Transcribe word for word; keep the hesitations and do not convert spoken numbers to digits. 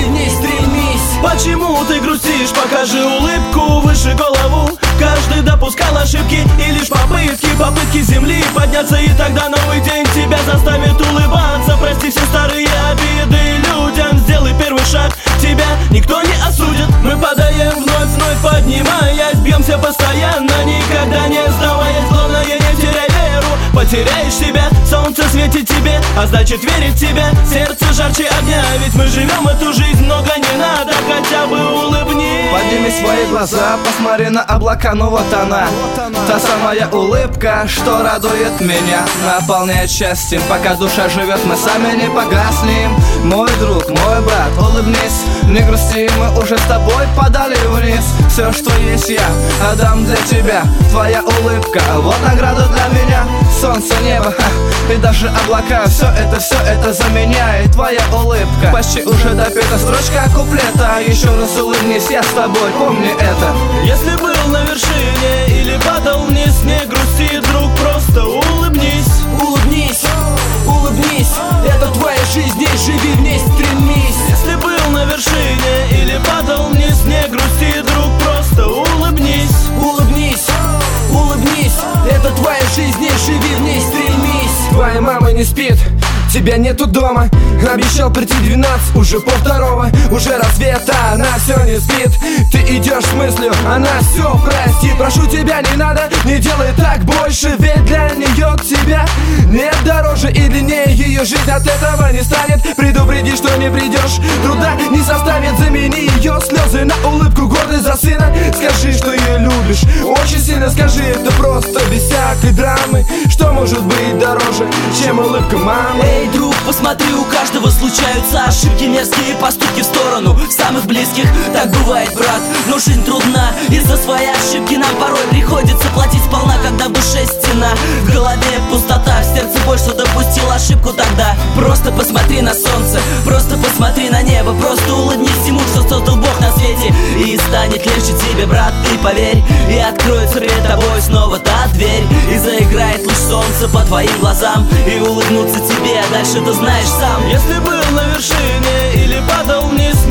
живи в ней, стремись. Почему ты грустишь? Покажи улыбку выше голову. Каждый допускал ошибки и лишь попытки, попытки земли подняться, и тогда новый день тебя заставит улыбаться. Прости все старые обиды людям, сделай первый шаг, тебя никто не осудит. Мы падаем вновь, вновь поднимаясь, бьемся постоянно, никогда не сдаваясь. Главное, не теряй веру, потеряешь себя, солнце светит тебе, а значит верить в тебя. Сердце жарче огня, ведь мы живем эту жизнь, много не надо, хотя бы улыбнись. Подними свои глаза, посмотри на облака, ну вот она, та самая улыбка, что радует меня, наполняет счастьем. Пока душа живет, мы сами не погаснем. Мой друг, мой брат, улыбнись, не грусти, мы уже с тобой подали вниз. Все, что есть, я отдам для тебя. Твоя улыбка, вот награда для меня. Солнце, небо, ха, и даже облака, все это, все это заменяет твоя улыбка. Почти уже допета строчка куплета. Еще раз улыбнись, я с тобой, помни это. Если был на вершине или падал вниз, не грусти, друг, просто улыбнись. Улыбнись, улыбнись, это твоя жизнь, и живи в ней, стремись. Если был на вершине или падал вниз, не грусти, друг, просто улыбнись. Улыбнись, улыбнись, это твоя жизнь, и живи в ней, стремись. Твоя мама не спит, тебя нету дома. Обещал прийти в двенадцать, уже полвторого. Уже рассвет, а она все не спит. Ты идешь с мыслью, она все простит. Прошу тебя, не надо, не делай так больше. Ведь для нее тебя нет дороже и длиннее ее жизнь от этого не станет. Предупреди, что не придешь, труда не составит. Замени ее слезы на улыбку, гордость за сына. Скажи, что ее любишь, очень сильно скажи. Это просто без всякой драмы. Что может быть дороже, чем улыбка мамы? Эй, друг, посмотри, у каждого случаются ошибки, мерзкие поступки в сторону самых близких. Так бывает, брат, но жизнь трудна. Из-за своей ошибки нам порой приходится платить сполна, когда в душе стена, в голове пустота, в сердце боль, что допустил ошибку тогда. Просто посмотри на солнце, просто посмотри на небо, просто улыбнись всему, что создал Бог на свете. И станет легче тебе, брат, ты поверь, и откроется перед тобой снова та дверь, и заиграет луч солнца по твоим глазам, и улыбнуться тебе, а дальше ты знаешь сам. Если был на вершине или падал вниз,